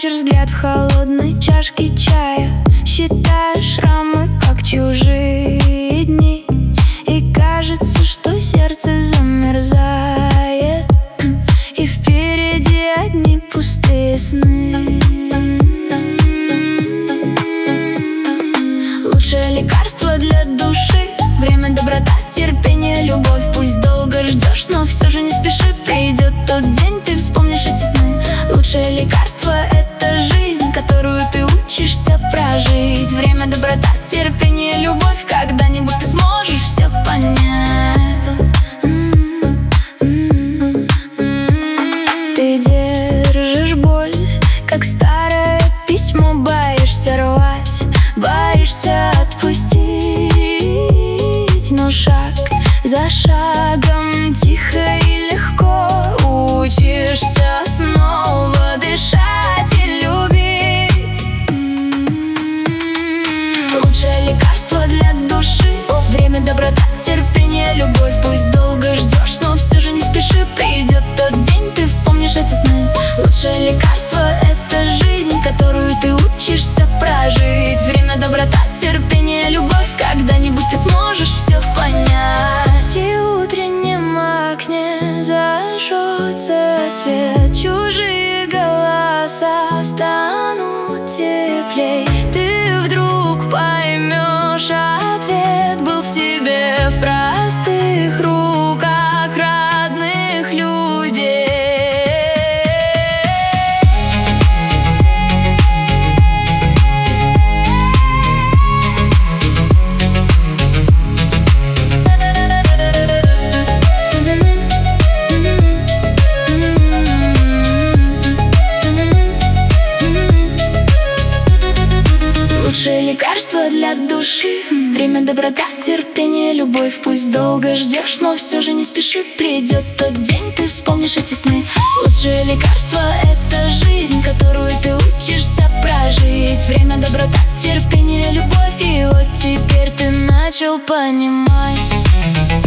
вечер, взгляд в холодной чашке чая. Считаешь шрамы, как чужие дни, и кажется, что сердце замерзает, и впереди одни пустые сны. Лучшее лекарство для души — время, доброта, терпение, любовь. Пусть долго ждешь, но все же не спеши. Придет тот день, ты вспомнишь эти сны. Лучшее лекарство — это жизнь, которую ты учишься прожить. Время, доброта, терпение, любовь. Когда-нибудь ты сможешь все понять. Ты держишь боль, как старое письмо, боишься рвать, боишься отпустить. Но шаг за шагом, тихо и легко, учишься снова дышать и любить. Лучшее лекарство для души — время, доброта, терпение, любовь. Пусть долго ждешь, но все же не спеши. Придет тот день, ты вспомнишь эти сны. Лучшее лекарство — это жизнь, которую ты учишься прожить. Время, доброта, терпение, любовь. Когда-нибудь ты сможешь все понять. И в утреннем окне зажжется свет, чужие голоса станут теплей. Ты вдруг поймешь, ответ был в тебе, в простых руках родных людей. Лучшее лекарство для души — время, доброта, терпение, любовь. Пусть долго ждешь, но все же не спеши. Придет тот день, ты вспомнишь эти сны. Лучшее лекарство — это жизнь, которую ты учишься прожить. Время, доброта, терпение, любовь. И вот теперь ты начал понимать.